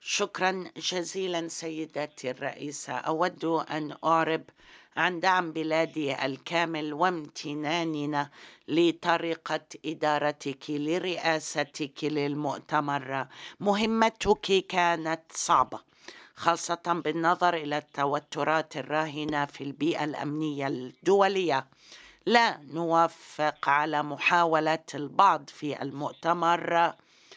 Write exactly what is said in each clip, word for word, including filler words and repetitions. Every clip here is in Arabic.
شكرا جزيلا سيدتي الرئيسة. أود أن أعرب عن دعم بلادي الكامل وامتناننا لطريقة إدارتك لرئاستك للمؤتمر. مهمتك كانت صعبة، خاصة بالنظر إلى التوترات الراهنة في البيئة الأمنية الدولية. لا نوافق على محاولة البعض في المؤتمر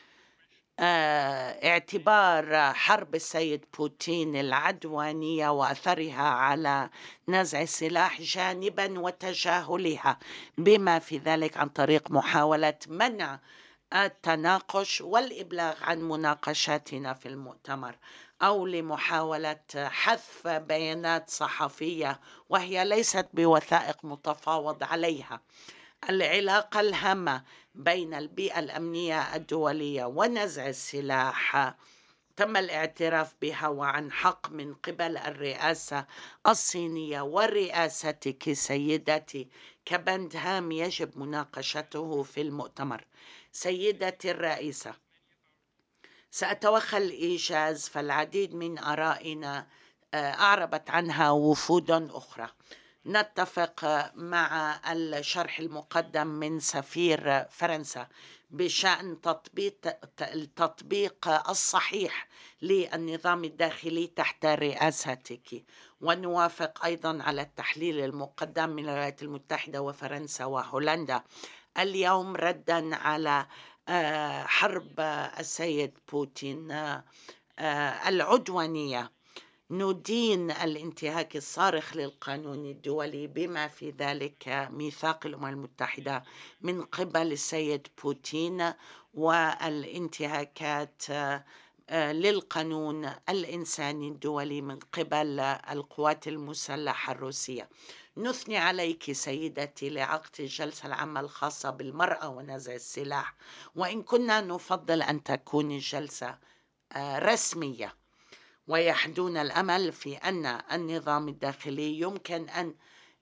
آه، اعتبار حرب السيد بوتين العدوانية وأثرها على نزع السلاح جانبا وتجاهلها، بما في ذلك عن طريق محاولة منع التناقش والإبلاغ عن مناقشاتنا في المؤتمر، أو لمحاولة حذف بيانات صحفية وهي ليست بوثائق متفاوض عليها. العلاقة الهامة بين البيئة الأمنية الدولية ونزع السلاح تم الاعتراف بها وعن حق من قبل الرئاسة الصينية ورئاستك سيدتي كبند هام يجب مناقشته في المؤتمر. سيدتي الرئيسة، سأتوخى الإيجاز فالعديد من آرائنا آه، أعربت عنها وفود أخرى. نتفق مع الشرح المقدم من سفير فرنسا بشأن تطبيق التطبيق الصحيح للنظام الداخلي تحت رئاستك، ونوافق أيضا على التحليل المقدم من الولايات المتحدة وفرنسا وهولندا اليوم ردا على آه، حرب السيد بوتين آه، العدوانية. ندين الانتهاك الصارخ للقانون الدولي بما في ذلك ميثاق الأمم المتحدة من قبل السيد بوتين، والانتهاكات للقانون الإنساني الدولي من قبل القوات المسلحة الروسية. نثني عليك سيدتي لعقد الجلسة العامة الخاصة بالمرأة ونزع السلاح، وإن كنا نفضل أن تكون الجلسة رسمية، ويحدون الأمل في أن النظام الداخلي يمكن أن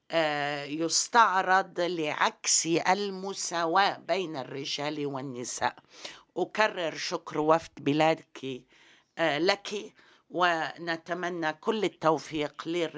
يستعرض لعكس المساواة بين الرجال والنساء. أكرر شكر وفد بلادك لك، ونتمنى كل التوفيق للرجال